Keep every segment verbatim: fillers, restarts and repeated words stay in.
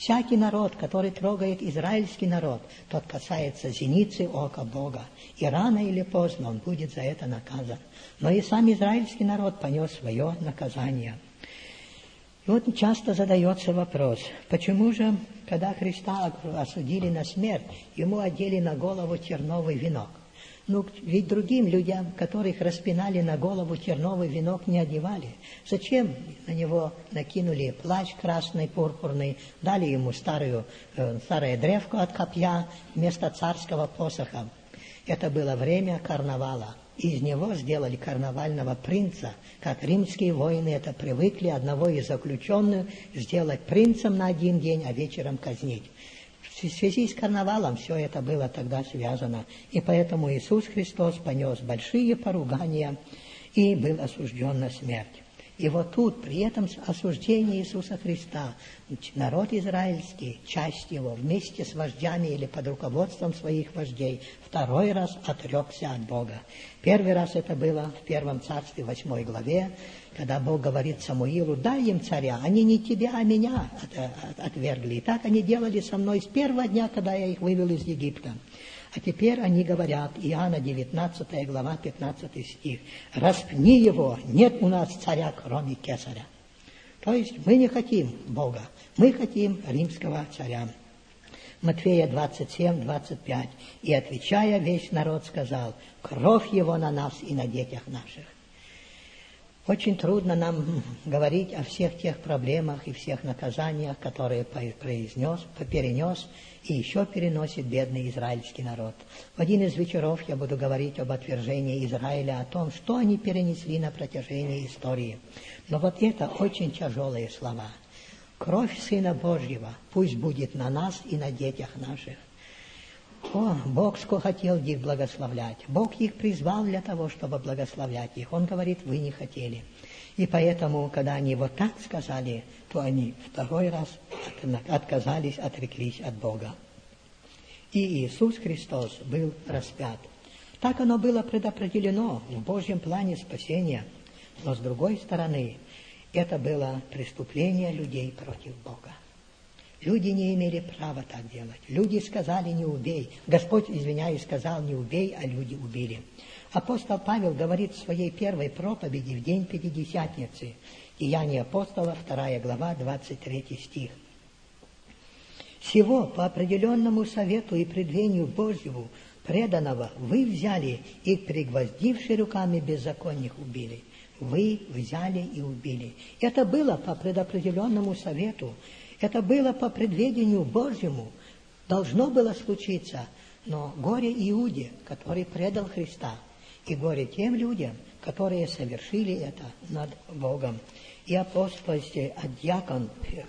Всякий народ, который трогает израильский народ, тот касается зеницы ока Бога. И рано или поздно он будет за это наказан. Но и сам израильский народ понес свое наказание. И вот часто задается вопрос, почему же, когда Христа осудили на смерть, ему одели на голову терновый венок? Ну, ведь другим людям, которых распинали на голову терновый венок, не одевали. Зачем на него накинули плащ красный, пурпурный, дали ему старую, э, старое древко от копья вместо царского посоха? Это было время карнавала. Из него сделали карнавального принца, как римские воины это привыкли, одного из заключенных сделать принцем на один день, а вечером казнить. В связи с карнавалом все это было тогда связано, и поэтому Иисус Христос понес большие поругания и был осужден на смерть. И вот тут, при этом осуждении Иисуса Христа, народ израильский, часть его, вместе с вождями или под руководством своих вождей, второй раз отрекся от Бога. Первый раз это было в Первом Царстве, восьмой главе, когда Бог говорит Самуилу: дай им царя, они не тебя, а меня отвергли. И так они делали со мной с первого дня, когда я их вывел из Египта. А теперь они говорят, Иоанна девятнадцатая глава, пятнадцатый стих: распни его, нет у нас царя, кроме кесаря. То есть мы не хотим Бога, мы хотим римского царя. Матфея двадцать семь, двадцать пять. И отвечая, весь народ сказал: кровь его на нас и на детях наших. Очень трудно нам говорить о всех тех проблемах и всех наказаниях, которые произнес, перенес и еще переносит бедный израильский народ. В один из вечеров я буду говорить об отвержении Израиля, о том, что они перенесли на протяжении истории. Но вот это очень тяжелые слова. Кровь Сына Божьего пусть будет на нас и на детях наших. О, Бог хотел их благословлять. Бог их призвал для того, чтобы благословлять их. Он говорит: вы не хотели. И поэтому, когда они вот так сказали, то они второй раз отказались, отреклись от Бога. И Иисус Христос был распят. Так оно было предопределено в Божьем плане спасения. Но с другой стороны, это было преступление людей против Бога. Люди не имели права так делать. Люди сказали: не убей. Господь, извиняюсь, сказал: не убей, а люди убили. Апостол Павел говорит в своей первой проповеди в день Пятидесятницы, Деяния апостола, вторая глава, двадцать третий стих. «Сего по определенному совету и предвению Божьему преданного вы взяли и, пригвоздивши руками беззаконных, убили». Вы взяли и убили. Это было по предопределенному совету. Это было по предведению Божьему. Должно было случиться. Но горе Иуде, который предал Христа, и горе тем людям, которые совершили это над Богом. И апостол, диакон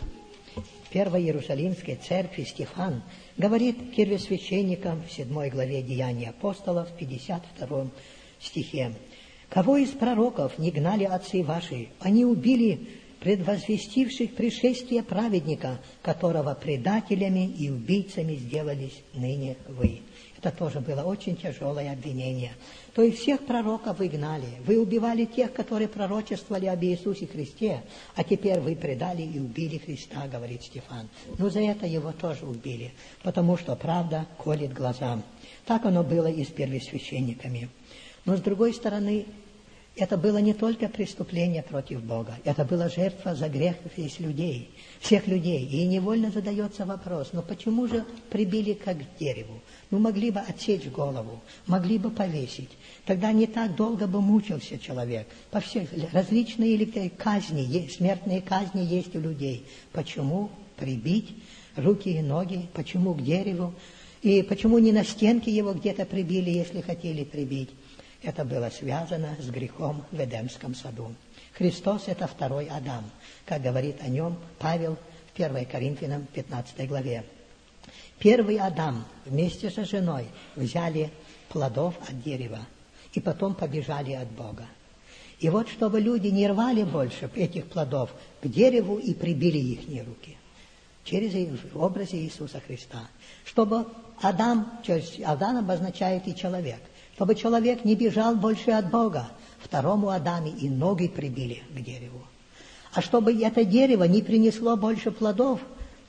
Первой Иерусалимской церкви Стефан говорит первосвященникам в седьмой главе Деяний апостолов, в пятьдесят втором стихе: «Кого из пророков не гнали отцы ваши? Они убили предвозвестивших пришествие праведника, которого предателями и убийцами сделались ныне вы». Это тоже было очень тяжелое обвинение. То есть всех пророков вы гнали. Вы убивали тех, которые пророчествовали об Иисусе Христе, а теперь вы предали и убили Христа, говорит Стефан. Но за это его тоже убили, потому что правда колет глазам. Так оно было и с первосвященниками. Но с другой стороны, это было не только преступление против Бога, это была жертва за грех весь людей, всех людей. И невольно задается вопрос: ну почему же прибили как к дереву? Ну могли бы отсечь голову, могли бы повесить. Тогда не так долго бы мучился человек. По всем различные казни, смертные казни есть у людей. Почему прибить руки и ноги? Почему к дереву? И почему не на стенке его где-то прибили, если хотели прибить? Это было связано с грехом в Эдемском саду. Христос – это второй Адам, как говорит о нем Павел в первой Коринфянам пятнадцатой главе. Первый Адам вместе со женой взяли плодов от дерева и потом побежали от Бога. И вот, чтобы люди не рвали больше этих плодов к дереву и прибили их руки через образ Иисуса Христа. Чтобы Адам, то есть Адам обозначает и человек, чтобы человек не бежал больше от Бога, второму Адаме и ноги прибили к дереву. А чтобы это дерево не принесло больше плодов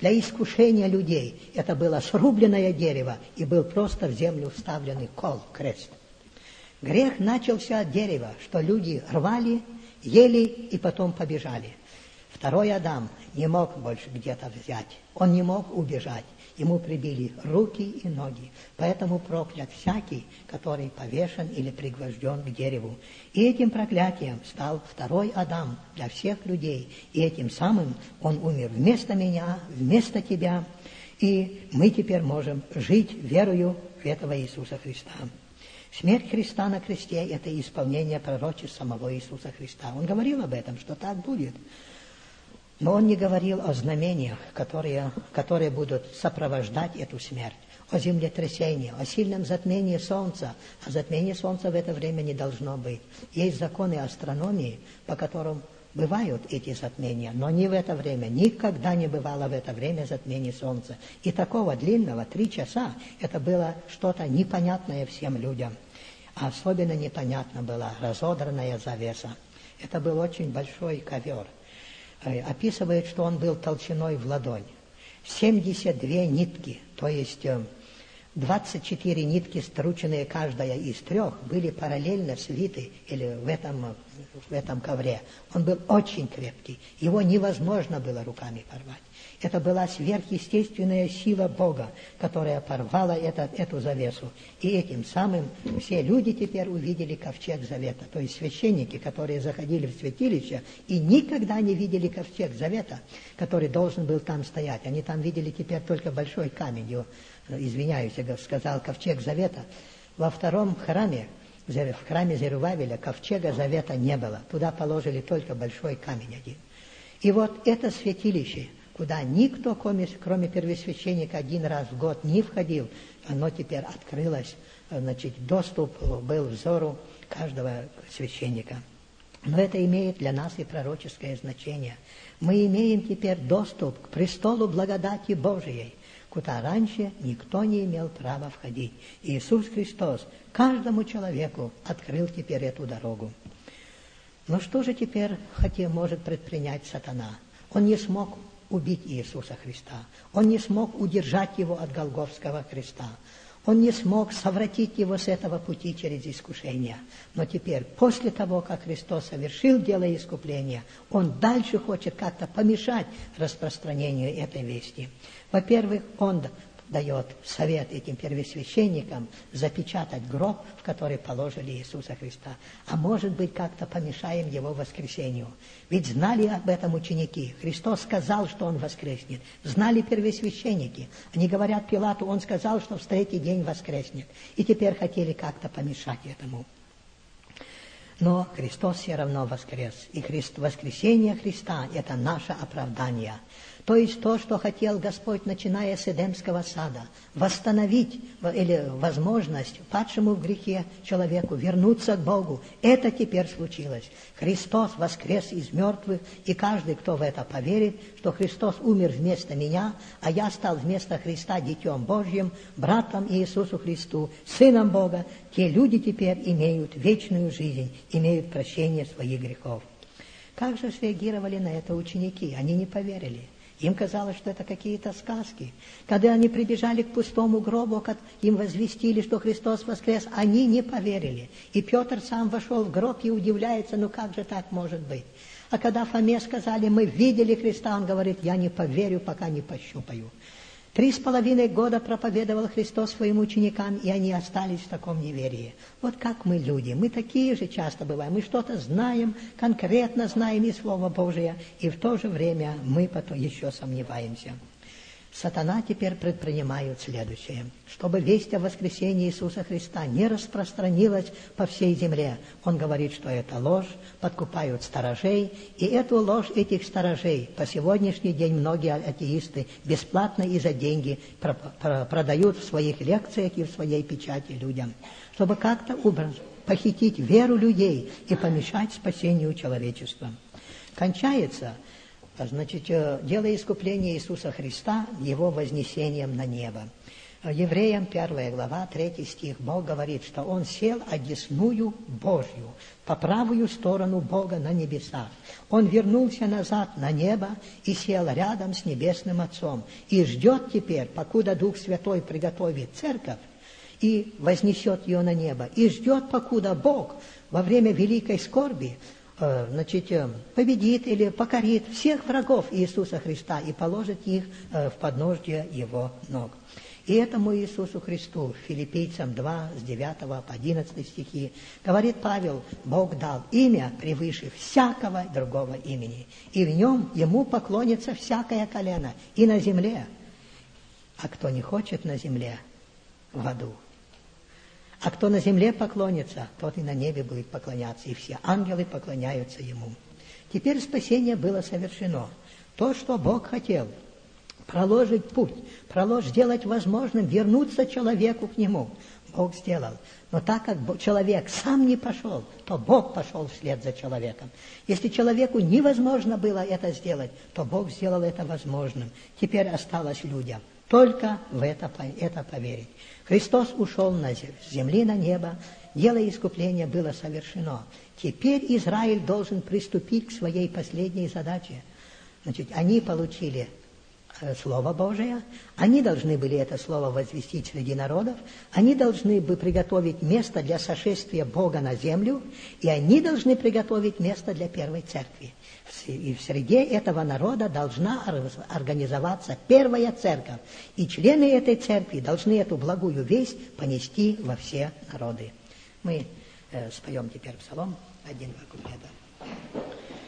для искушения людей. Это было срубленное дерево, и был просто в землю вставленный кол, крест. Грех начался от дерева, что люди рвали, ели и потом побежали. Второй Адам не мог больше где-то взять, он не мог убежать. Ему прибили руки и ноги, поэтому проклят всякий, который повешен или пригвожден к дереву. И этим проклятием стал второй Адам для всех людей, и этим самым он умер вместо меня, вместо тебя, и мы теперь можем жить верою в этого Иисуса Христа. Смерть Христа на кресте – это исполнение пророчеств самого Иисуса Христа. Он говорил об этом, что так будет. Но он не говорил о знамениях, которые, которые будут сопровождать эту смерть, о землетрясении, о сильном затмении солнца. А затмение солнца в это время не должно быть. Есть законы астрономии, по которым бывают эти затмения, но не в это время. Никогда не бывало в это время затмения солнца. И такого длинного, три часа, это было что-то непонятное всем людям. А особенно непонятно была разодранная завеса. Это был очень большой ковер. Описывает, что он был толщиной в ладонь. семьдесят две нитки, то есть двадцать четыре нитки, струченные каждая из трех, были параллельно свиты или в этом, в этом ковре. Он был очень крепкий, его невозможно было руками порвать. Это была сверхъестественная сила Бога, которая порвала этот, эту завесу. И этим самым все люди теперь увидели ковчег завета. То есть священники, которые заходили в святилище и никогда не видели ковчег завета, который должен был там стоять. Они там видели теперь только большой камень. Его, извиняюсь, я сказал ковчег завета. Во втором храме, в храме Зерубавеля, ковчега завета не было. Туда положили только большой камень один. И вот это святилище, куда никто, кроме, кроме первосвященника, один раз в год не входил, оно теперь открылось, значит, доступ был взору каждого священника. Но это имеет для нас и пророческое значение. Мы имеем теперь доступ к престолу благодати Божией, куда раньше никто не имел права входить. Иисус Христос каждому человеку открыл теперь эту дорогу. Но что же теперь хотел, может предпринять сатана? Он не смог убить Иисуса Христа. Он не смог удержать его от Голгофского креста. Он не смог совратить его с этого пути через искушение. Но теперь, после того, как Христос совершил дело искупления, он дальше хочет как-то помешать распространению этой вести. Во-первых, он дает совет этим первосвященникам запечатать гроб, в который положили Иисуса Христа. А может быть, как-то помешаем его воскресению. Ведь знали об этом ученики. Христос сказал, что он воскреснет. Знали первосвященники. Они говорят Пилату, он сказал, что в третий день воскреснет. И теперь хотели как-то помешать этому. Но Христос все равно воскрес. И Христ, воскресение Христа – это наше оправдание. То есть то, что хотел Господь, начиная с Эдемского сада, восстановить или возможность падшему в грехе человеку вернуться к Богу, это теперь случилось. Христос воскрес из мертвых, и каждый, кто в это поверит, что Христос умер вместо меня, а я стал вместо Христа Детем Божьим, братом Иисусу Христу, Сыном Бога, те люди теперь имеют вечную жизнь, имеют прощение своих грехов. Как же среагировали на это ученики? Они не поверили. Им казалось, что это какие-то сказки. Когда они прибежали к пустому гробу, как им возвестили, что Христос воскрес, они не поверили. И Петр сам вошел в гроб и удивляется, ну как же так может быть? А когда Фоме сказали, мы видели Христа, он говорит, я не поверю, пока не пощупаю. Три с половиной года проповедовал Христос своим ученикам, и они остались в таком неверии. Вот как мы люди, мы такие же часто бываем. Мы что-то знаем, конкретно знаем из Слова Божия, и в то же время мы потом еще сомневаемся. Сатана теперь предпринимает следующее. Чтобы весть о воскресении Иисуса Христа не распространилась по всей земле, он говорит, что это ложь, подкупают сторожей, и эту ложь этих сторожей по сегодняшний день многие атеисты бесплатно и за деньги продают в своих лекциях и в своей печати людям, чтобы как-то убрать, похитить веру людей и помешать спасению человечества. Кончается Значит, дело искупления Иисуса Христа Его вознесением на небо. Евреям первая глава, третий стих, Бог говорит, что Он сел одесную Божью, по правую сторону Бога на небесах. Он вернулся назад на небо и сел рядом с Небесным Отцом. И ждет теперь, покуда Дух Святой приготовит церковь и вознесет ее на небо. И ждет, покуда Бог во время великой скорби э, значит, э, победит или покорит всех врагов Иисуса Христа и положит их э, в подножье Его ног. И этому Иисусу Христу, Филиппийцам два, с девятого по одиннадцатый стихи, говорит Павел, Бог дал имя превыше всякого другого имени, и в нем Ему поклонится всякое колено, и на земле, а кто не хочет на земле, в аду. А кто на земле поклонится, тот и на небе будет поклоняться, и все ангелы поклоняются Ему. Теперь спасение было совершено. То, что Бог хотел, проложить путь, проложить, сделать возможным вернуться человеку к Нему, Бог сделал. Но так как человек сам не пошел, то Бог пошел вслед за человеком. Если человеку невозможно было это сделать, то Бог сделал это возможным. Теперь осталось людям только в это, это поверить. Христос ушел на с земли на небо, дело искупления было совершено. Теперь Израиль должен приступить к своей последней задаче. Значит, они получили Слово Божие, они должны были это Слово возвестить среди народов, они должны бы приготовить место для сошествия Бога на землю, и они должны приготовить место для первой церкви. И в среде этого народа должна организоваться первая церковь, и члены этой церкви должны эту благую весть понести во все народы. Мы э, споем теперь псалом, один-два куплета.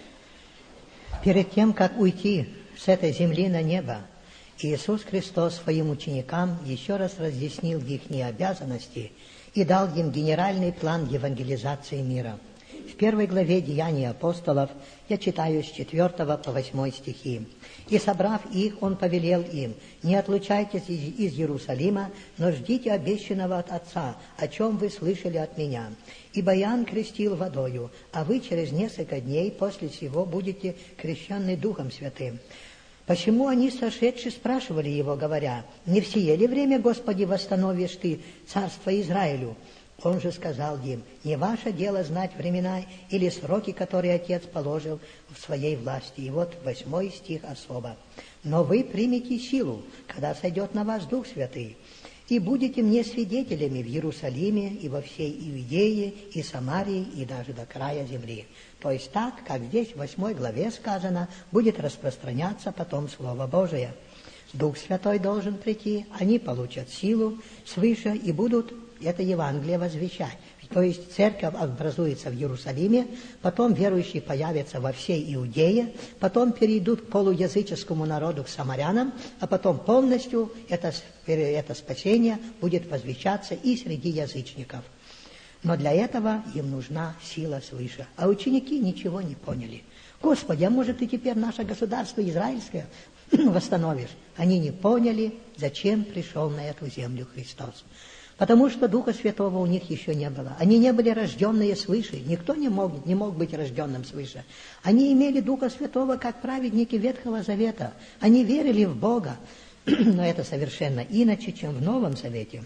Перед тем, как уйти с этой земли на небо, Иисус Христос своим ученикам еще раз разъяснил их обязанности и дал им генеральный план евангелизации мира. В первой главе Деяний апостолов я читаю с четвертого по восьмой стихи. «И, собрав их, Он повелел им, не отлучайтесь из Иерусалима, но ждите обещанного от Отца, о чем вы слышали от Меня. Ибо Иоанн крестил водою, а вы через несколько дней после сего будете крещены Духом Святым». Почему они, сошедшие, спрашивали Его, говоря, «Не в сие ли время, Господи, восстановишь Ты царство Израилю?» Он же сказал им, «Не ваше дело знать времена или сроки, которые Отец положил в своей власти». И вот восьмой стих особо. «Но вы примете силу, когда сойдет на вас Дух Святый, и будете мне свидетелями в Иерусалиме и во всей Иудее и Самарии и даже до края земли». То есть так, как здесь в восьмой главе сказано, будет распространяться потом Слово Божие. Дух Святой должен прийти, они получат силу свыше и будут это Евангелие возвещать. То есть церковь образуется в Иерусалиме, потом верующие появятся во всей Иудее, потом перейдут к полуязыческому народу, к самарянам, а потом полностью это, это спасение будет возвещаться и среди язычников. Но для этого им нужна сила свыше. А ученики ничего не поняли. «Господи, а может, Ты теперь наше государство израильское восстановишь?» Они не поняли, зачем пришел на эту землю Христос. Потому что Духа Святого у них еще не было. Они не были рожденные свыше. Никто не мог, не мог быть рожденным свыше. Они имели Духа Святого как праведники Ветхого Завета. Они верили в Бога. Но это совершенно иначе, чем в Новом Завете.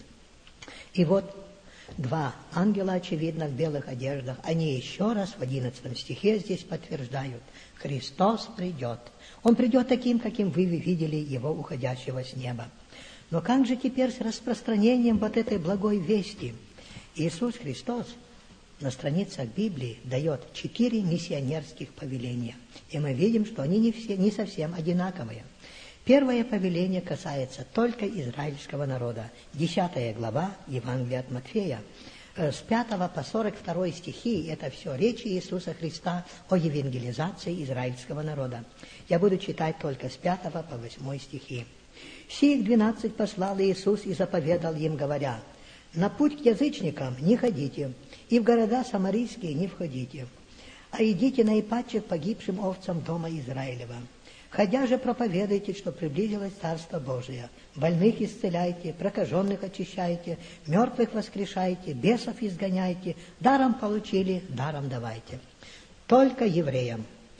И вот два ангела, очевидно, в белых одеждах, они еще раз в одиннадцатом стихе здесь подтверждают: Христос придет. Он придет таким, каким вы видели Его уходящего с неба. Но как же теперь с распространением вот этой благой вести? Иисус Христос на страницах Библии дает четыре миссионерских повеления. И мы видим, что они не, все, не совсем одинаковые. Первое повеление касается только израильского народа. Десятая глава Евангелия от Матфея. С пятого по сорок второй стихи это все речи Иисуса Христа о евангелизации израильского народа. Я буду читать только с пятого по восьмой стихи. «Сих двенадцать послал Иисус и заповедал им, говоря: на путь к язычникам не ходите, и в города самарийские не входите, а идите наипаче к погибшим овцам дома Израилева. Ходя же проповедуйте, что приблизилось Царство Божие. Больных исцеляйте, прокаженных очищайте, мертвых воскрешайте, бесов изгоняйте, даром получили, даром давайте». Только евреям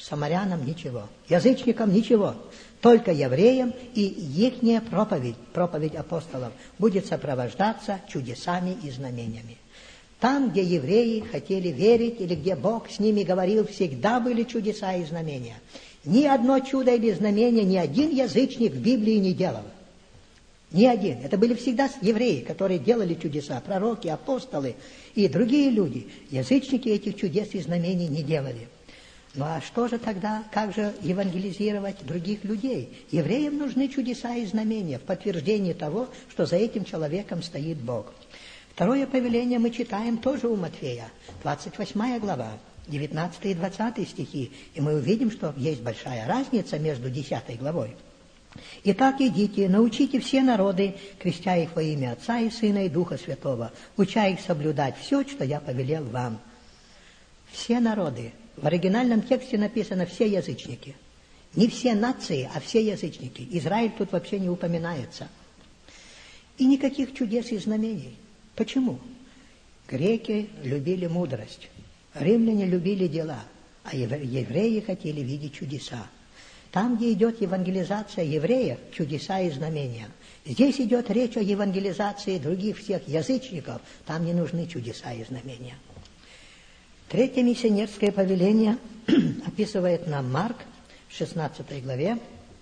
самарянам ничего, язычникам ничего. Только евреям и ихняя проповедь, проповедь апостолов, будет сопровождаться чудесами и знамениями. Там, где евреи хотели верить, или где Бог с ними говорил, всегда были чудеса и знамения. Ни одно чудо или знамение ни один язычник в Библии не делал. Ни один. Это были всегда евреи, которые делали чудеса, пророки, апостолы и другие люди. Язычники этих чудес и знамений не делали. Ну а что же тогда, как же евангелизировать других людей? Евреям нужны чудеса и знамения в подтверждении того, что за этим человеком стоит Бог. Второе повеление мы читаем тоже у Матфея, двадцать восьмая глава, девятнадцатый и двадцатый стихи, и мы увидим, что есть большая разница между десятой главой. «Итак, идите, научите все народы, крестя их во имя Отца и Сына и Духа Святого, уча их соблюдать все, что я повелел вам». Все народы. В оригинальном тексте написано «все язычники». Не все нации, а все язычники. Израиль тут вообще не упоминается. И никаких чудес и знамений. Почему? Греки любили мудрость, римляне любили дела, а евреи хотели видеть чудеса. Там, где идет евангелизация евреев, чудеса и знамения. Здесь идет речь о евангелизации других всех язычников, там не нужны чудеса и знамения. Третье миссионерское повеление описывает нам Марк в шестнадцатой главе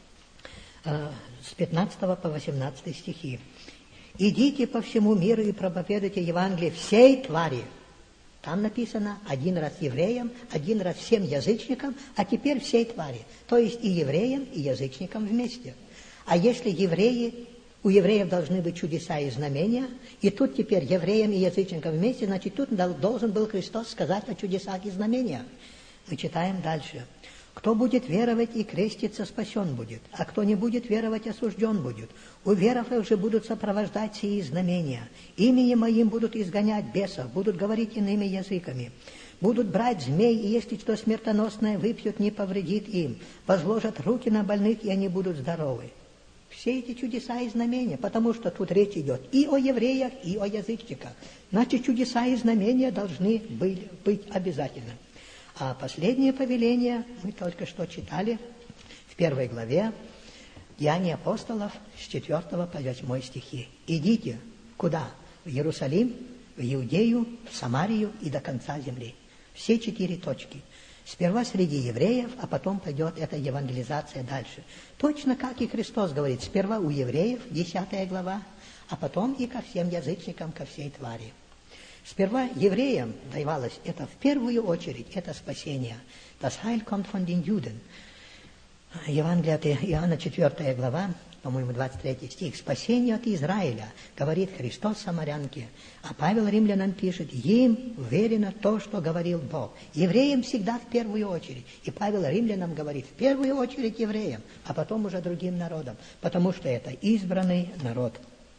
с пятнадцатого по восемнадцатый стихи. «Идите по всему миру и проповедуйте Евангелие всей твари». Там написано один раз евреям, один раз всем язычникам, а теперь всей твари. То есть и евреям, и язычникам вместе. А если евреи, у евреев должны быть чудеса и знамения, и тут теперь евреям и язычникам вместе, значит, тут должен был Христос сказать о чудесах и знамениях. Мы читаем дальше. «Кто будет веровать и креститься, спасен будет, а кто не будет веровать, осужден будет. У веровых же будут сопровождать сии знамения. Именем моим будут изгонять бесов, будут говорить иными языками. Будут брать змей, и если что смертоносное выпьют, не повредит им. Возложат руки на больных, и они будут здоровы». Все эти чудеса и знамения, потому что тут речь идет и о евреях, и о язычниках. Значит, чудеса и знамения должны быть обязательно. А последнее повеление мы только что читали в первой главе Деяний апостолов с четвёртого по восьмой стихи. «Идите». Куда? В Иерусалим, в Иудею, в Самарию и до конца земли. Все четыре точки. Сперва среди евреев, а потом пойдет эта евангелизация дальше. Точно как и Христос говорит, сперва у евреев, десятая глава, а потом и ко всем язычникам, ко всей твари. Сперва евреям давалось это в первую очередь, это спасение. Das Heil kommt von den Juden. Евангелие от Иоанна, четвёртая глава, по-моему, двадцать третий стих. «Спасение от Израиля», говорит Христос самарянке. А Павел римлянам пишет, им уверено то, что говорил Бог. Евреям всегда в первую очередь. И Павел римлянам говорит, в первую очередь евреям, а потом уже другим народам, потому что это избранный народ.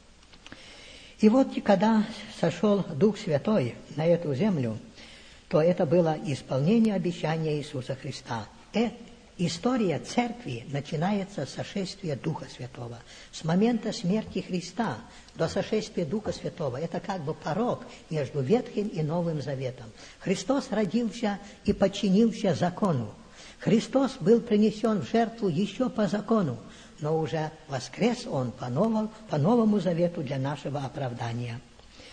И вот, когда сошел Дух Святой на эту землю, то это было исполнение обещания Иисуса Христа. Это история церкви начинается с сошествия Духа Святого. С момента смерти Христа до сошествия Духа Святого. Это как бы порог между Ветхим и Новым Заветом. Христос родился и подчинился закону. Христос был принесен в жертву еще по закону, но уже воскрес Он по новому, по новому завету для нашего оправдания.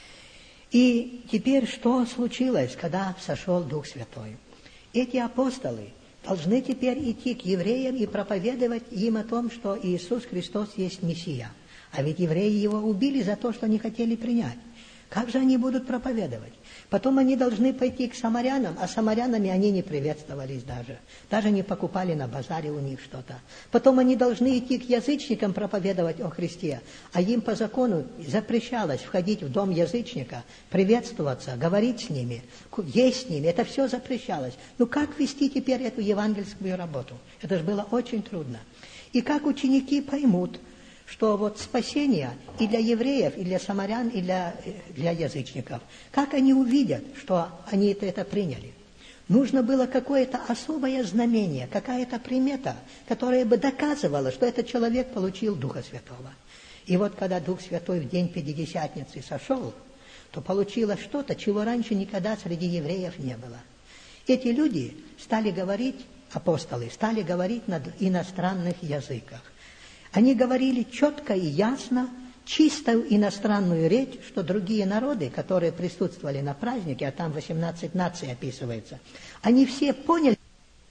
И теперь что случилось, когда сошел Дух Святой? Эти апостолы должны теперь идти к евреям и проповедовать им о том, что Иисус Христос есть Мессия. А ведь евреи Его убили за то, что не хотели принять. Как же они будут проповедовать? Потом они должны пойти к самарянам, а самарянами они не приветствовались даже. Даже не покупали на базаре у них что-то. Потом они должны идти к язычникам проповедовать о Христе, а им по закону запрещалось входить в дом язычника, приветствоваться, говорить с ними, есть с ними. Это все запрещалось. Ну как вести теперь эту евангельскую работу? Это же было очень трудно. И как ученики поймут, что вот спасение и для евреев, и для самарян, и для, для язычников, как они увидят, что они это, это приняли? Нужно было какое-то особое знамение, какая-то примета, которая бы доказывала, что этот человек получил Духа Святого. И вот когда Дух Святой в день Пятидесятницы сошел, то получилось что-то, чего раньше никогда среди евреев не было. Эти люди стали говорить апостолы, стали говорить на иностранных языках. Они говорили четко и ясно, чистую иностранную речь, что другие народы, которые присутствовали на празднике, а там восемнадцать наций описывается, они все поняли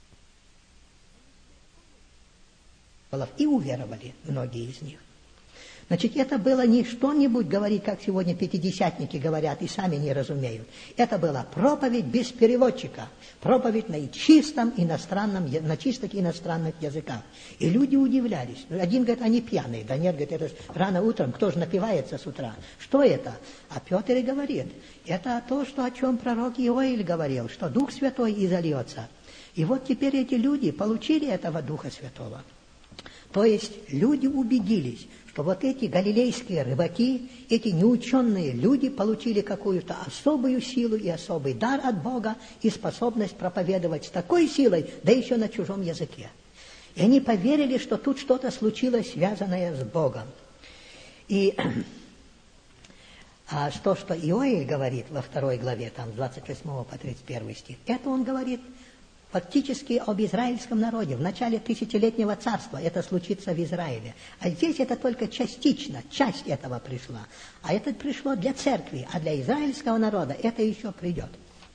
и уверовали, многие из них. Значит, это было не что-нибудь говорить, как сегодня пятидесятники говорят и сами не разумеют. Это была проповедь без переводчика, проповедь на чистом иностранном, на чистых иностранных языках. И люди удивлялись. Один говорит, они пьяные. Да нет, говорит, это рано утром, кто же напивается с утра? Что это? А Петр и говорит, это то, что, о чем пророк Иоэль говорил, что Дух Святой изольется. И вот теперь эти люди получили этого Духа Святого. То есть люди убедились, что вот эти галилейские рыбаки, эти неученые люди получили какую-то особую силу и особый дар от Бога и способность проповедовать с такой силой, да еще на чужом языке. И они поверили, что тут что-то случилось, связанное с Богом. И а то, что Иоэль говорит во второй главе, там, с двадцать восьмого по тридцать первый стих, это он говорит фактически об израильском народе. В начале тысячелетнего царства это случится в Израиле. А здесь это только частично, часть этого пришла. А это пришло для церкви, а для израильского народа это еще придет.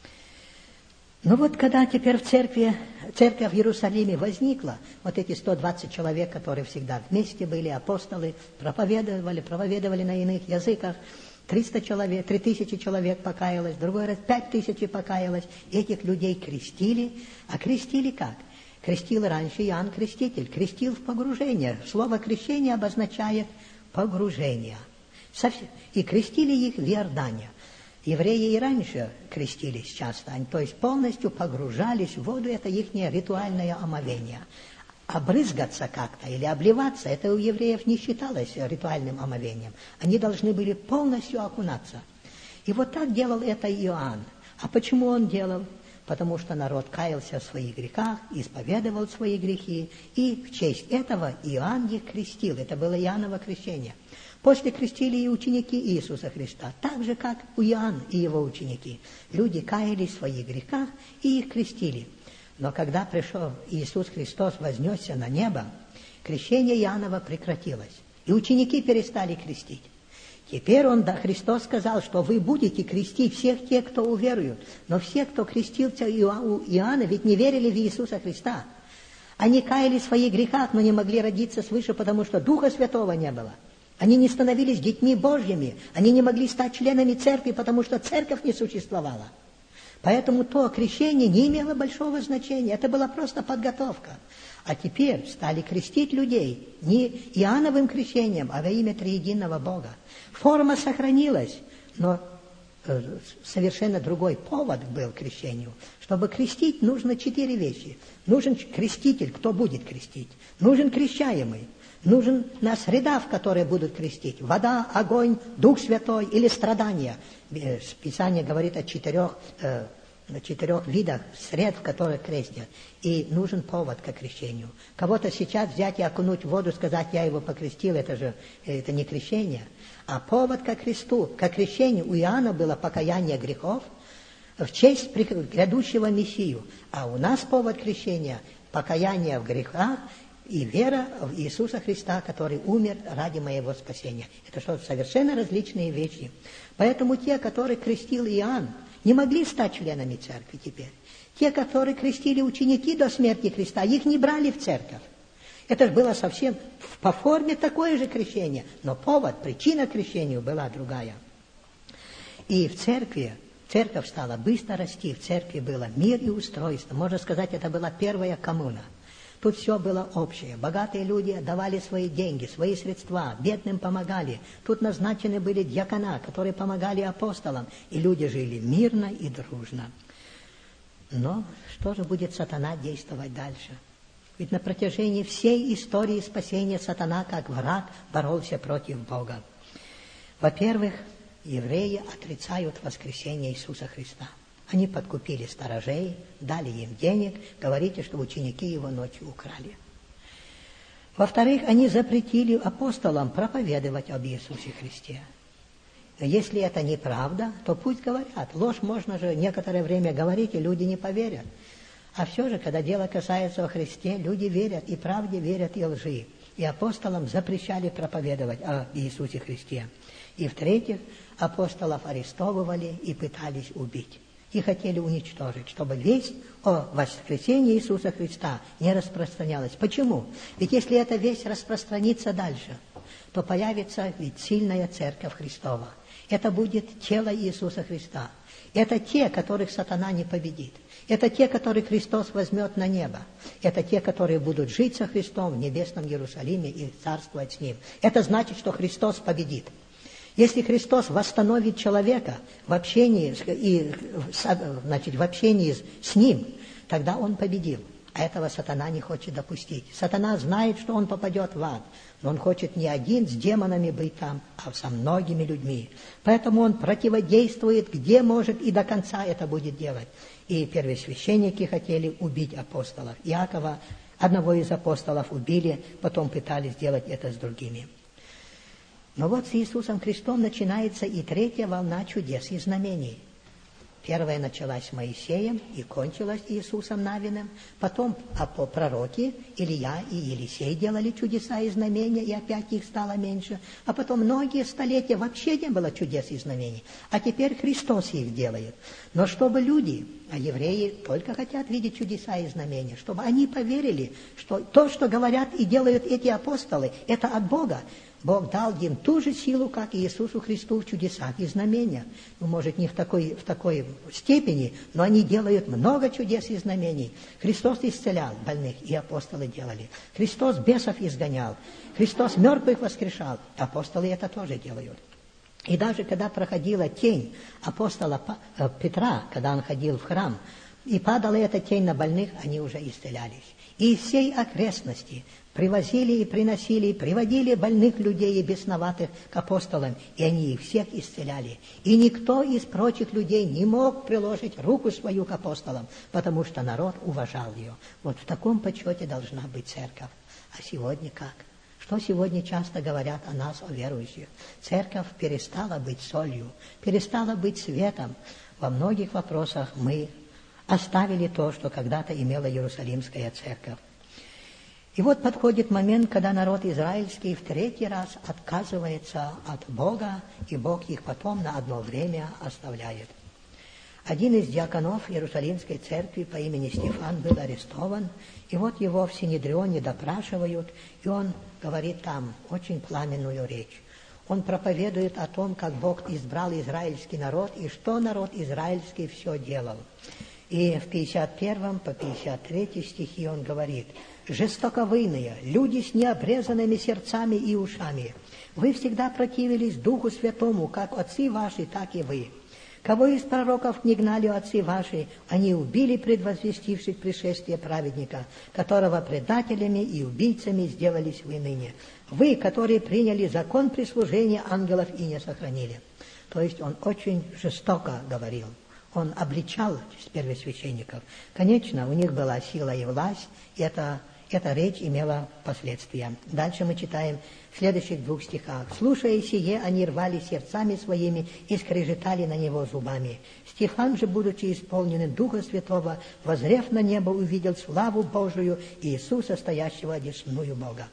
Ну вот, когда теперь в церкви, церковь в Иерусалиме возникла, вот эти сто двадцать человек, которые всегда вместе были, апостолы, проповедовали, проповедовали на иных языках, триста человек, три тысячи человек покаялось, другой раз пять тысяч покаялось. Этих людей крестили. А крестили как? Крестил раньше Иоанн Креститель, крестил в погружение. Слово крещение обозначает погружение. И крестили их в Иордане. Евреи и раньше крестились часто, то есть полностью погружались в воду, это их ритуальное омовение. Обрызгаться как-то или обливаться, это у евреев не считалось ритуальным омовением. Они должны были полностью окунаться. И вот так делал это Иоанн. А почему он делал? Потому что народ каялся в своих грехах, исповедовал свои грехи, и в честь этого Иоанн их крестил. Это было Иоанново крещение. После крестили и ученики Иисуса Христа, так же, как у Иоанна и его ученики. Люди каялись в своих грехах и их крестили. Но когда пришел Иисус Христос, вознесся на небо, крещение Иоанново прекратилось. И ученики перестали крестить. Теперь он, да, Христос сказал, что вы будете крестить всех тех, кто уверуют. Но все, кто крестился у Иоанна, ведь не верили в Иисуса Христа. Они каялись в своих грехах, но не могли родиться свыше, потому что Духа Святого не было. Они не становились детьми Божьими. Они не могли стать членами церкви, потому что церковь не существовала. Поэтому то крещение не имело большого значения. Это была просто подготовка. А теперь стали крестить людей не Иоанновым крещением, а во имя триединого Бога. Форма сохранилась, но совершенно другой повод был к крещению. Чтобы крестить, нужно четыре вещи. Нужен креститель, кто будет крестить. Нужен крещаемый. Нужен на среда, в которой будут крестить. Вода, огонь, Дух Святой или страдания. Писание говорит о четырех, э, четырех видах сред, в которых крестят. И нужен повод к крещению. Кого-то сейчас взять и окунуть в воду, сказать, я его покрестил, это же это не крещение. А повод ко кресту, к крещению у Иоанна было покаяние грехов в честь грядущего Мессию. А у нас повод крещения – покаяние в грехах и вера в Иисуса Христа, который умер ради моего спасения. Это что, совершенно различные вещи. Поэтому те, которые крестил Иоанн, не могли стать членами церкви теперь. Те, которые крестили ученики до смерти Христа, их не брали в церковь. Это же было совсем по форме такое же крещение, но повод, причина к крещению была другая. И в церкви, церковь стала быстро расти, в церкви было мир и устройство. Можно сказать, это была первая коммуна. Тут все было общее. Богатые люди давали свои деньги, свои средства, бедным помогали. Тут назначены были диакона, которые помогали апостолам, и люди жили мирно и дружно. Но что же будет сатана действовать дальше? Ведь на протяжении всей истории спасения сатана, как враг, боролся против Бога. Во-первых, евреи отрицают воскресение Иисуса Христа. Они подкупили сторожей, дали им денег, говорите, что ученики его ночью украли. Во-вторых, они запретили апостолам проповедовать об Иисусе Христе. Если это неправда, то пусть говорят. Ложь можно же некоторое время говорить, и люди не поверят. А все же, когда дело касается о Христе, люди верят и правде верят, и лжи. И апостолам запрещали проповедовать о Иисусе Христе. И в-третьих, апостолов арестовывали и пытались убить. И хотели уничтожить, чтобы весть о воскресении Иисуса Христа не распространялась. Почему? Ведь если эта весть распространится дальше, то появится ведь сильная Церковь Христова. Это будет тело Иисуса Христа. Это те, которых сатана не победит. Это те, которых Христос возьмет на небо. Это те, которые будут жить со Христом в небесном Иерусалиме и царствовать с Ним. Это значит, что Христос победит. Если Христос восстановит человека в общении, и, значит, в общении с Ним, тогда Он победил. А этого сатана не хочет допустить. Сатана знает, что он попадет в ад, но он хочет не один с демонами быть там, а со многими людьми. Поэтому он противодействует, где может, и до конца это будет делать. И первосвященники хотели убить апостолов. Иакова, одного из апостолов, убили, потом пытались сделать это с другими. Но вот с Иисусом Христом начинается и третья волна чудес и знамений. Первая началась с Моисеем и кончилась Иисусом Навиным. Потом пророки Илия и Елисей делали чудеса и знамения, и опять их стало меньше. А потом многие столетия вообще не было чудес и знамений. А теперь Христос их делает. Но чтобы люди, а евреи только хотят видеть чудеса и знамения, чтобы они поверили, что то, что говорят и делают эти апостолы, это от Бога. Бог дал им ту же силу, как и Иисусу Христу в чудесах и знамениях. Ну, может, не в такой, в такой степени, но они делают много чудес и знамений. Христос исцелял больных, и апостолы делали. Христос бесов изгонял. Христос мертвых воскрешал. Апостолы это тоже делают. И даже когда проходила тень апостола Петра, когда он ходил в храм, и падала эта тень на больных, они уже исцелялись. И из всей окрестности привозили и приносили, и приводили больных людей и бесноватых к апостолам, и они их всех исцеляли. И никто из прочих людей не мог приложить руку свою к апостолам, потому что народ уважал ее. Вот в таком почете должна быть церковь. А сегодня как? Что сегодня часто говорят о нас, о верующих? Церковь перестала быть солью, перестала быть светом. Во многих вопросах мы оставили то, что когда-то имела Иерусалимская церковь. И вот подходит момент, когда народ израильский в третий раз отказывается от Бога, и Бог их потом на одно время оставляет. Один из диаконов Иерусалимской церкви по имени Стефан был арестован, и вот его в Синедрионе допрашивают, и он говорит там очень пламенную речь. Он проповедует о том, как Бог избрал израильский народ, и что народ израильский все делал. И в пятьдесят первом по пятьдесят третий стихи он говорит: «Жестоковыйные, люди с необрезанными сердцами и ушами, вы всегда противились Духу Святому, как отцы ваши, так и вы. Кого из пророков не гнали отцы ваши, они убили предвозвестивших пришествие праведника, которого предателями и убийцами сделались вы ныне. Вы, которые приняли закон прислужения ангелов и не сохранили». То есть он очень жестоко говорил. Он обличал первосвященников. Конечно, у них была сила и власть, и это, эта речь имела последствия. Дальше мы читаем в следующих двух стихах. «Слушая сие, они рвали сердцами своими и скрежетали на него зубами. Стефан же, будучи исполненным Духа Святого, воззрев на небо, увидел славу Божию и Иисуса, стоящего одесную Бога.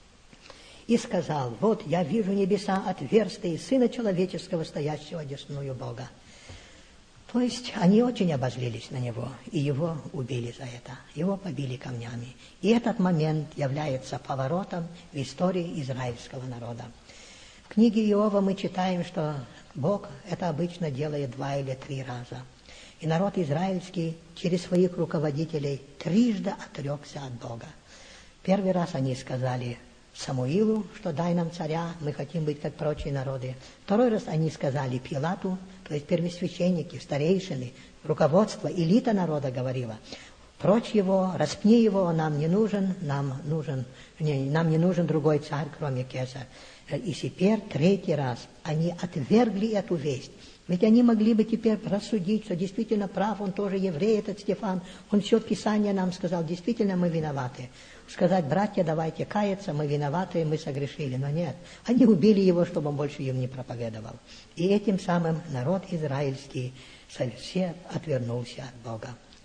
И сказал: вот я вижу небеса отверстые, Сына Человеческого, стоящего одесную Бога». То есть они очень обозлились на него, и его убили за это. Его побили камнями. И этот момент является поворотом в истории израильского народа. В книге Иова мы читаем, что Бог это обычно делает два или три раза. И народ израильский через своих руководителей трижды отрекся от Бога. Первый раз они сказали Самуилу, что дай нам царя, мы хотим быть как прочие народы. Второй раз они сказали Пилату, то есть первосвященники, старейшины, руководство, элита народа говорила: прочь его, распни его, нам не нужен, нам нужен, не, нам не нужен другой царь, кроме Кесаря. И теперь третий раз они отвергли эту весть. Ведь они могли бы теперь рассудить, что действительно прав, он тоже еврей, этот Стефан, он все Писание нам сказал, действительно мы виноваты. Сказать: братья, давайте каяться, мы виноваты, мы согрешили. Но нет, они убили его, чтобы он больше им не проповедовал. И этим самым народ израильский совсем отвернулся от Бога.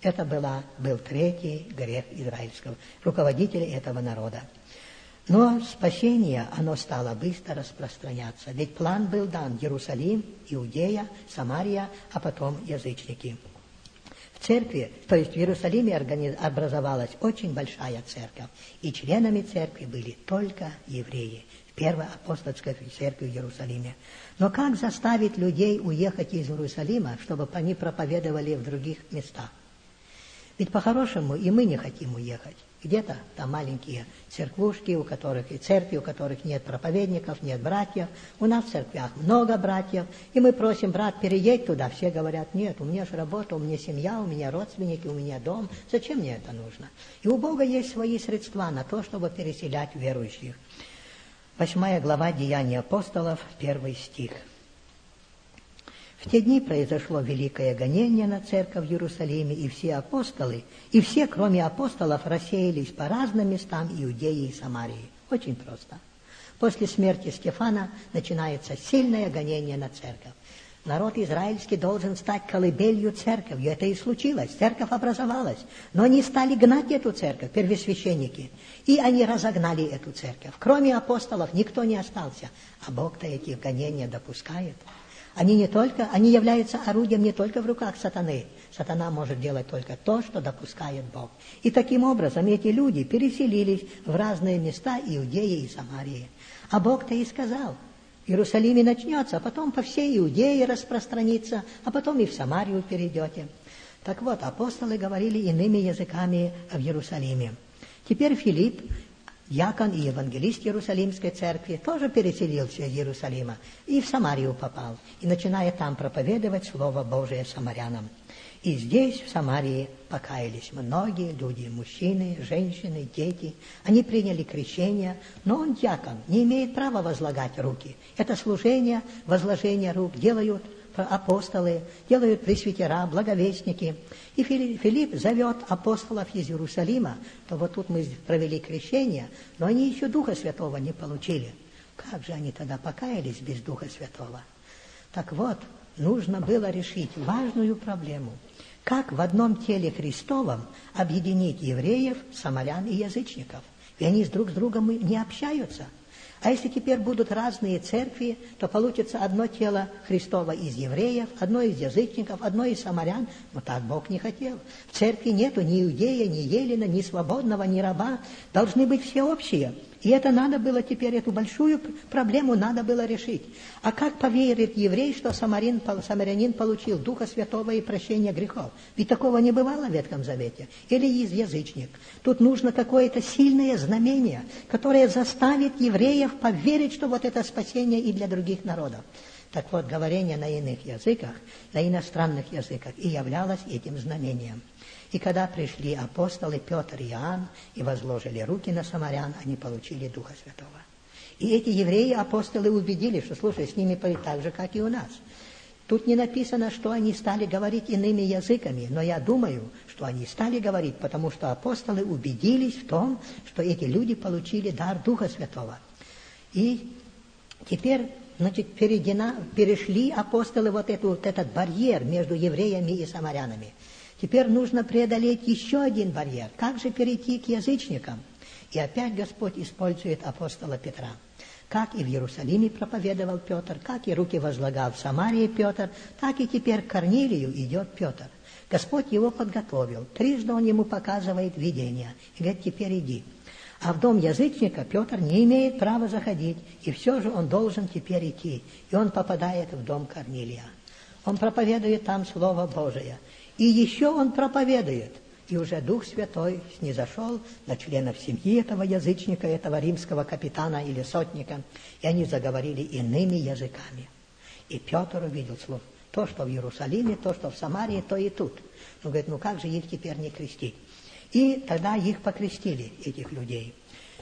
Это была, был третий грех израильского, руководителей этого народа. Но спасение, оно стало быстро распространяться. Ведь план был дан: Иерусалим, Иудея, Самария, а потом язычники. В церкви, то есть в Иерусалиме, образовалась очень большая церковь. И членами церкви были только евреи. Первая апостольская церковь в Иерусалиме. Но как заставить людей уехать из Иерусалима, чтобы они проповедовали в других местах? Ведь по-хорошему и мы не хотим уехать. Где-то там маленькие церквушки, у которых и церкви, у которых нет проповедников, нет братьев. У нас в церквях много братьев. И мы просим: брат, переедь туда. Все говорят: нет, у меня же работа, у меня семья, у меня родственники, у меня дом. Зачем мне это нужно? И у Бога есть свои средства на то, чтобы переселять верующих. Восьмая глава Деяний апостолов, первый стих. В те дни произошло великое гонение на церковь в Иерусалиме, и все апостолы, и все, кроме апостолов, рассеялись по разным местам Иудеи и Самарии. Очень просто. После смерти Стефана начинается сильное гонение на церковь. Народ израильский должен стать колыбелью церковью. Это и случилось. Церковь образовалась. Но они стали гнать эту церковь, первосвященники. И они разогнали эту церковь. Кроме апостолов никто не остался. А Бог-то эти гонения допускает. Они не только, они являются орудием не только в руках сатаны. Сатана может делать только то, что допускает Бог. И таким образом эти люди переселились в разные места Иудеи и Самарии. А Бог-то и сказал: в Иерусалиме начнется, а потом по всей Иудее распространится, а потом и в Самарию перейдете. Так вот, апостолы говорили иными языками в Иерусалиме. Теперь Филипп, диакон и евангелист Иерусалимской церкви, тоже переселился из Иерусалима и в Самарию попал, и начинает там проповедовать Слово Божие самарянам. И здесь, в Самарии, покаялись многие люди, мужчины, женщины, дети. Они приняли крещение, но он, диакон, не имеет права возлагать руки. Это служение, возложение рук делают апостолы, делают пресвитера, благовестники. И Филипп зовет апостолов из Иерусалима, то вот тут мы провели крещение, но они еще Духа Святого не получили. Как же они тогда покаялись без Духа Святого? Так вот, нужно было решить важную проблему. Как в одном теле Христовом объединить евреев, самарян и язычников? И они друг с другом не общаются. А если теперь будут разные церкви, то получится одно тело Христово из евреев, одно из язычников, одно из самарян. Но так Бог не хотел. В церкви нету ни иудея, ни елена, ни свободного, ни раба. Должны быть все общие. И это надо было теперь, эту большую проблему надо было решить. А как поверит еврей, что самарин, самарянин получил Духа Святого и прощение грехов? Ведь такого не бывало в Ветхом Завете. Или из язычник. Тут нужно какое-то сильное знамение, которое заставит евреев поверить, что вот это спасение и для других народов. Так вот, говорение на иных языках, на иностранных языках и являлось этим знамением. И когда пришли апостолы Петр и Иоанн и возложили руки на самарян, они получили Духа Святого. И эти евреи, апостолы, убедили, что, слушай, с ними так же, как и у нас. Тут не написано, что они стали говорить иными языками, но я думаю, что они стали говорить, потому что апостолы убедились в том, что эти люди получили дар Духа Святого. И теперь, значит, перейдена, перешли апостолы вот, эту, вот этот барьер между евреями и самарянами. Теперь нужно преодолеть еще один барьер. Как же перейти к язычникам? И опять Господь использует апостола Петра. Как и в Иерусалиме проповедовал Петр, как и руки возлагал в Самарии Петр, так и теперь к Корнилию идет Петр. Господь его подготовил. Трижды он ему показывает видение. И говорит: теперь иди. А в дом язычника Петр не имеет права заходить. И все же он должен теперь идти. И он попадает в дом Корнилия. Он проповедует там Слово Божие. И еще он проповедует, и уже Дух Святой снизошел на членов семьи этого язычника, этого римского капитана или сотника, и они заговорили иными языками. И Петр увидел слово, то, что в Иерусалиме, то, что в Самарии, то и тут. Он говорит: ну как же их теперь не крестить? И тогда их покрестили, этих людей.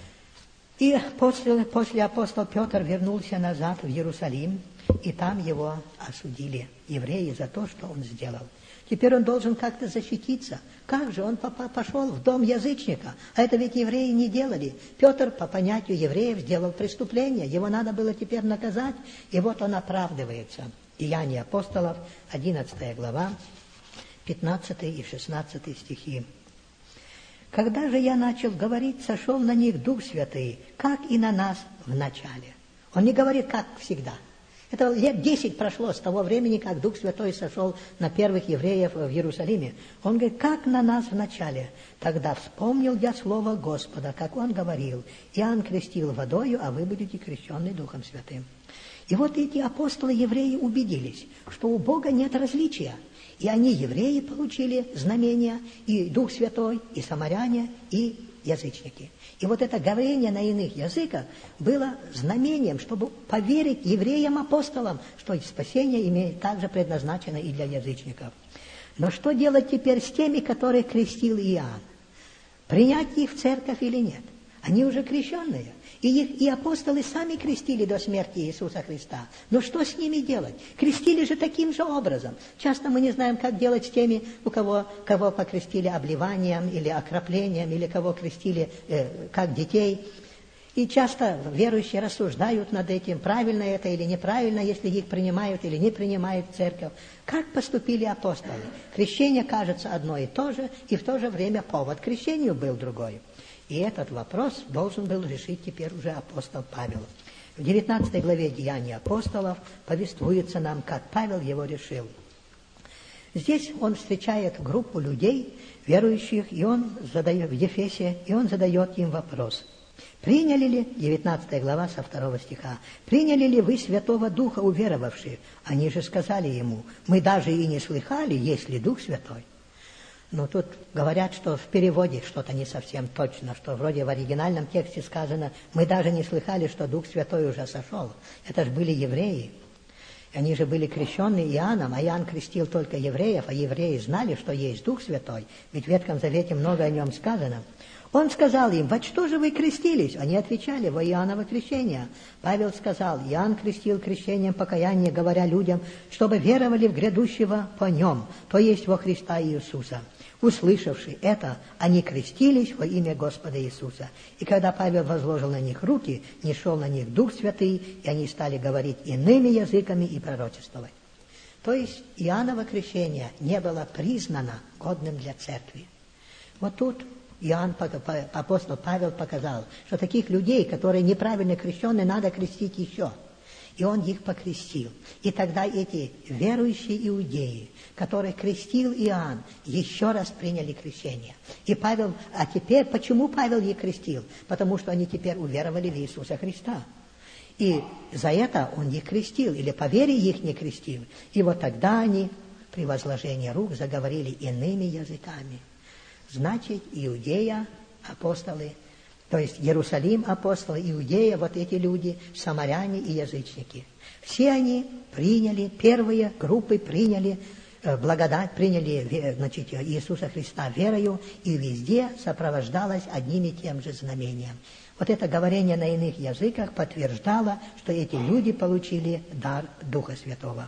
И после, после апостол Петр вернулся назад в Иерусалим, и там его осудили евреи за то, что он сделал. Теперь он должен как-то защититься. Как же он пошел в дом язычника? А это ведь евреи не делали. Петр, по понятию евреев, сделал преступление. Его надо было теперь наказать. И вот он оправдывается. Деяния апостолов, одиннадцатая глава, пятнадцатый и шестнадцатый стихи. «Когда же я начал говорить, сошел на них Дух Святый, как и на нас в начале». Он не говорит, как всегда. Это лет десять прошло с того времени, как Дух Святой сошел на первых евреев в Иерусалиме. Он говорит, как на нас в начале. Тогда вспомнил я слово Господа, как Он говорил: «Иоанн крестил водою, а вы будете крещены Духом Святым». И вот эти апостолы-евреи убедились, что у Бога нет различия. И они, евреи, получили знамения, и Дух Святой, и самаряне, и язычники. И вот это говорение на иных языках было знамением, чтобы поверить евреям-апостолам, что спасение имеет также предназначено и для язычников. Но что делать теперь с теми, которые крестил Иоанн? Принять их в церковь или нет? Они уже крещенные. И, их, и апостолы сами крестили до смерти Иисуса Христа. Но что с ними делать? Крестили же таким же образом. Часто мы не знаем, как делать с теми, у кого, кого покрестили обливанием или окроплением, или кого крестили э, как детей. И часто верующие рассуждают над этим, правильно это или неправильно, если их принимают или не принимают в церковь. Как поступили апостолы? Крещение кажется одно и то же, и в то же время повод к крещению был другой. И этот вопрос должен был решить теперь уже апостол Павел. В девятнадцатой главе «Деяний апостолов» повествуется нам, как Павел его решил. Здесь он встречает группу людей, верующих, и он задает, в Ефесе, и он задает им вопрос. «Приняли ли, девятнадцатая глава со второго стиха, приняли ли вы Святого Духа, уверовавшие? Они же сказали ему: мы даже и не слыхали, есть ли Дух Святой». Но тут говорят, что в переводе что-то не совсем точно, что вроде в оригинальном тексте сказано: мы даже не слыхали, что Дух Святой уже сошел. Это же были евреи. Они же были крещены Иоанном, а Иоанн крестил только евреев, а евреи знали, что есть Дух Святой, ведь в Ветхом Завете много о нем сказано. Он сказал им: во что же вы крестились? Они отвечали: во Иоанново крещение. Павел сказал: Иоанн крестил крещением покаяния, говоря людям, чтобы веровали в грядущего по нем, то есть во Христа Иисуса. Услышавши это, они крестились во имя Господа Иисуса. И когда Павел возложил на них руки, нишел на них Дух Святый, и они стали говорить иными языками и пророчествовать. То есть Иоанново крещение не было признано годным для церкви. Вот тут Иоанн, апостол Павел показал, что таких людей, которые неправильно крещены, надо крестить еще. И он их покрестил. И тогда эти верующие иудеи, которых крестил Иоанн, еще раз приняли крещение. И Павел, а теперь, почему Павел их крестил? Потому что они теперь уверовали в Иисуса Христа. И за это он их крестил, или по вере их не крестил. И вот тогда они при возложении рук заговорили иными языками. Значит, Иудея, апостолы, то есть Иерусалим, апостолы, Иудея, вот эти люди, самаряне и язычники. Все они приняли, первые группы приняли э, благодать, приняли значит, Иисуса Христа верою, и везде сопровождалось одним и тем же знамением. Вот это говорение на иных языках подтверждало, что эти люди получили дар Духа Святого.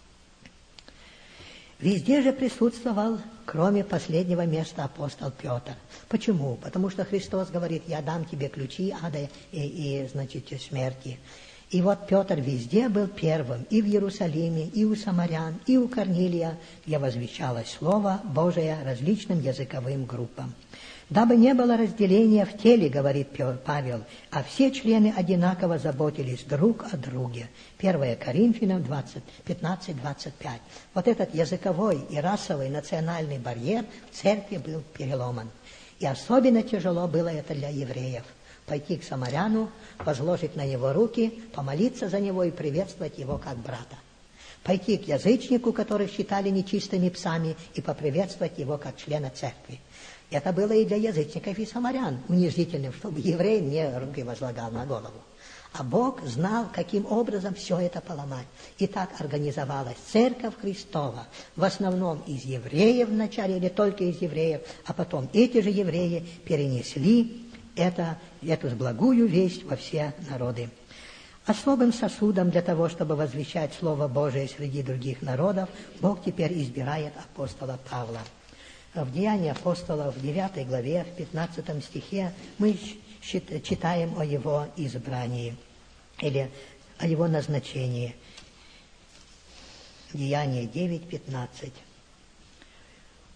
Везде же присутствовал, кроме последнего места, апостол Петр. Почему? Потому что Христос говорит: я дам тебе ключи ада и, и значит, смерти. И вот Петр везде был первым, и в Иерусалиме, и у самарян, и у Корнилия, где возвещалось Слово Божие различным языковым группам. Дабы не было разделения в теле, говорит Павел, а все члены одинаково заботились друг о друге. первое Коринфянам пятнадцать двадцать пять. Вот этот языковой и расовый национальный барьер в церкви был переломан. И особенно тяжело было это для евреев. Пойти к самаряну, возложить на него руки, помолиться за него и приветствовать его как брата. Пойти к язычнику, которых считали нечистыми псами, и поприветствовать его как члена церкви. Это было и для язычников и самарян унизительным, чтобы еврей не руки возлагал на голову. А Бог знал, каким образом все это поломать. И так организовалась Церковь Христова, в основном из евреев вначале, или только из евреев, а потом эти же евреи перенесли это, эту благую весть во все народы. Особым сосудом для того, чтобы возвещать Слово Божие среди других народов, Бог теперь избирает апостола Павла. В Деянии апостолов, в девятой главе, в пятнадцатом стихе, мы читаем о его избрании или о его назначении. Деяние девять пятнадцать.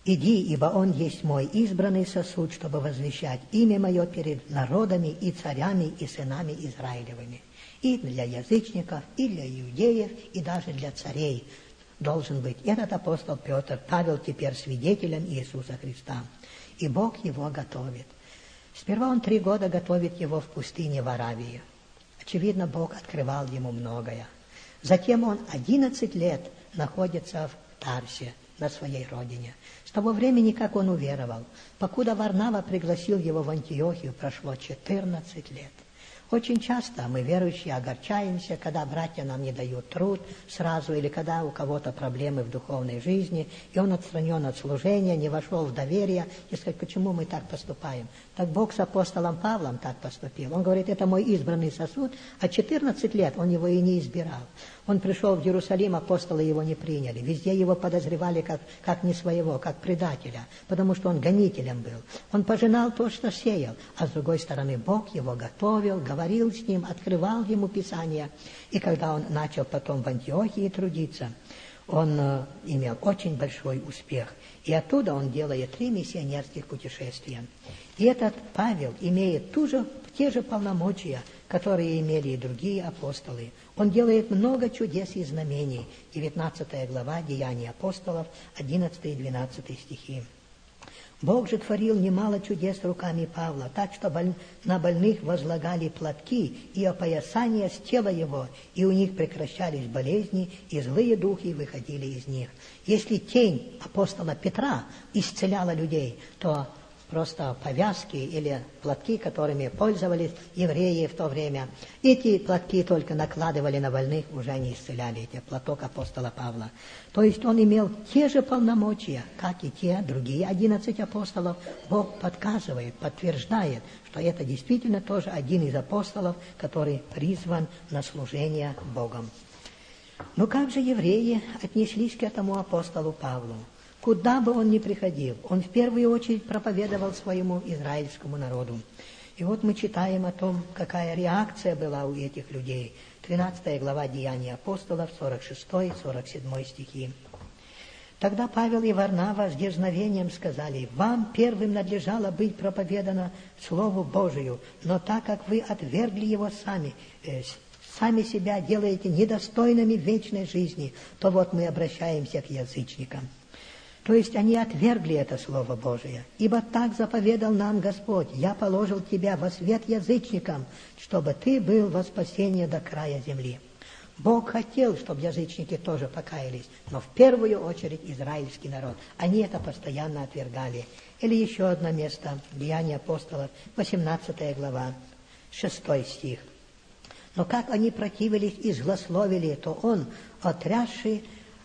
Иди, ибо он есть мой избранный сосуд, чтобы возвещать имя мое перед народами и царями и сынами Израилевыми. И для язычников, и для иудеев, и даже для царей должен быть этот апостол Петр, Павел теперь свидетелем Иисуса Христа. И Бог его готовит. Сперва он три года готовит его в пустыне в Аравии. Очевидно, Бог открывал ему многое. Затем он одиннадцать лет находится в Тарсе, на своей родине. С того времени, как он уверовал, покуда Варнава пригласил его в Антиохию, прошло четырнадцать лет. Очень часто мы, верующие, огорчаемся, когда братья нам не дают труд сразу, или когда у кого-то проблемы в духовной жизни, и он отстранен от служения, не вошел в доверие, и сказать, почему мы так поступаем. Так Бог с апостолом Павлом так поступил. Он говорит, это мой избранный сосуд, а четырнадцать лет он его и не избирал. Он пришел в Иерусалим, апостолы его не приняли. Везде его подозревали как, как не своего, как предателя, потому что он гонителем был. Он пожинал то, что сеял, а с другой стороны Бог его готовил, говорил с ним, открывал ему Писание. И когда он начал потом в Антиохии трудиться, он э, имел очень большой успех. И оттуда он делает три миссионерских путешествия. И этот Павел имеет ту же, те же полномочия, которые имели и другие апостолы. Он делает много чудес и знамений. девятнадцатая глава Деяний апостолов, одиннадцатый и двенадцатый стихи. Бог же творил немало чудес руками Павла, так что боль... на больных возлагали платки и опоясания с тела его, и у них прекращались болезни, и злые духи выходили из них. Если тень апостола Петра исцеляла людей, то просто повязки или платки, которыми пользовались евреи в то время, эти платки только накладывали на больных, уже не исцеляли, эти платок апостола Павла. То есть он имел те же полномочия, как и те другие одиннадцать апостолов. Бог подсказывает, подтверждает, что это действительно тоже один из апостолов, который призван на служение Богом. Но как же евреи отнеслись к этому апостолу Павлу? Куда бы он ни приходил, он в первую очередь проповедовал своему израильскому народу. И вот мы читаем о том, какая реакция была у этих людей. тринадцатая глава Деяний апостолов, сорок шестой сорок седьмой стихи. Тогда Павел и Варнава с дерзновением сказали, «Вам первым надлежало быть проповедано Слову Божию, но так как вы отвергли его сами, э, сами себя делаете недостойными вечной жизни, то вот мы обращаемся к язычникам». То есть они отвергли это Слово Божие. «Ибо так заповедал нам Господь, я положил тебя во свет язычникам, чтобы ты был во спасение до края земли». Бог хотел, чтобы язычники тоже покаялись, но в первую очередь израильский народ. Они это постоянно отвергали. Или еще одно место, Деяния апостолов, восемнадцатая глава, шестой стих. «Но как они противились и злословили, то он, отрясший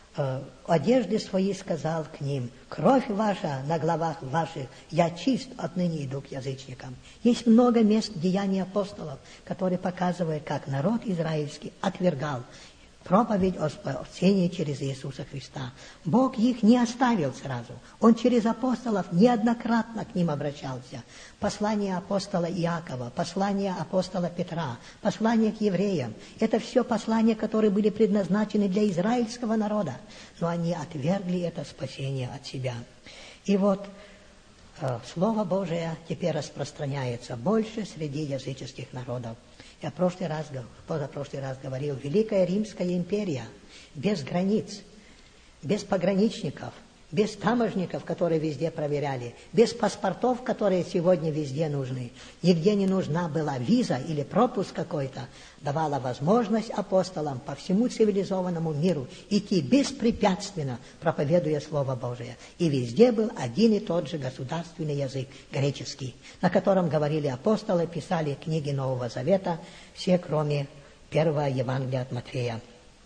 одежды свои, сказал к ним, «Кровь ваша на головах ваших, я чист, отныне иду к язычникам». Есть много мест Деяний апостолов, которые показывают, как народ израильский отвергал проповедь о спасении через Иисуса Христа. Бог их не оставил сразу. Он через апостолов неоднократно к ним обращался. Послание апостола Иакова, послание апостола Петра, послание к евреям. Это все послания, которые были предназначены для израильского народа. Но они отвергли это спасение от себя. И вот э, Слово Божие теперь распространяется больше среди языческих народов. Я в прошлый раз, позапрошлый раз говорил, Великая Римская империя без границ, без пограничников, без таможников, которые везде проверяли, без паспортов, которые сегодня везде нужны, нигде не нужна была виза или пропуск какой-то, давала возможность апостолам по всему цивилизованному миру идти беспрепятственно, проповедуя Слово Божие. И везде был один и тот же государственный язык, греческий, на котором говорили апостолы, писали книги Нового Завета, все, кроме первого Евангелия от Матфея.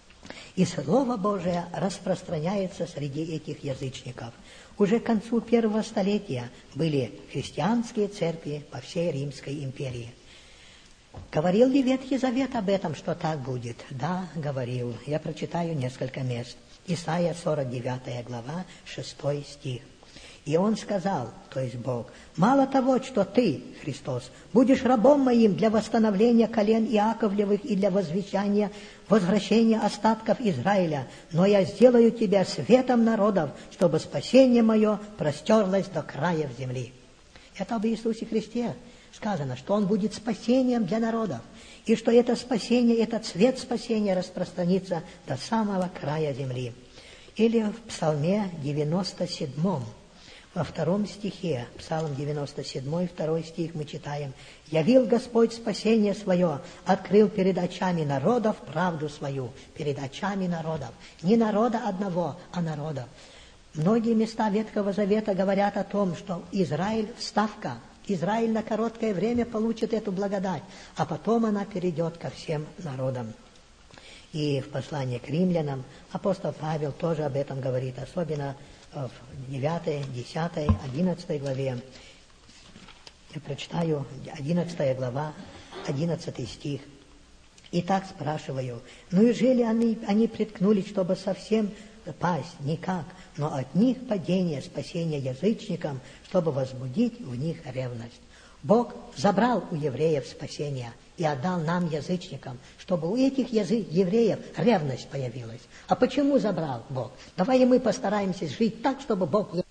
И Слово Божие распространяется среди этих язычников. Уже к концу первого столетия были христианские церкви по всей Римской империи. Говорил ли Ветхий Завет об этом, что так будет? Да, говорил. Я прочитаю несколько мест. Исайя сорок девятая глава, шестой стих. И он сказал, то есть Бог: «Мало того, что ты, Христос, будешь рабом моим для восстановления колен Иаковлевых и для возвещания возвращения остатков Израиля, но я сделаю тебя светом народов, чтобы спасение мое простерлось до краев земли». Это об Иисусе Христе сказано, что Он будет спасением для народов, и что это спасение, этот свет спасения распространится до самого края земли. Или в Псалме девяносто седьмом, во втором стихе, Псалм девяносто седьмой, второй стих мы читаем: «Явил Господь спасение свое, открыл перед очами народов правду свою». Перед очами народов. Не народа одного, а народов. Многие места Ветхого Завета говорят о том, что Израиль — вставка. Израиль на короткое время получит эту благодать, а потом она перейдет ко всем народам. И в послании к римлянам апостол Павел тоже об этом говорит, особенно в девятой, десятой, одиннадцатой главе. Я прочитаю одиннадцатая глава, одиннадцатый стих. «Итак, спрашиваю, ну и жили они, они приткнулись, чтобы совсем пасть? Никак, но от них падение, спасение язычникам, чтобы возбудить в них ревность». Бог забрал у евреев спасение и отдал нам, язычникам, чтобы у этих язы... евреев ревность появилась. А почему забрал Бог? Давай и мы постараемся жить так, чтобы Бог...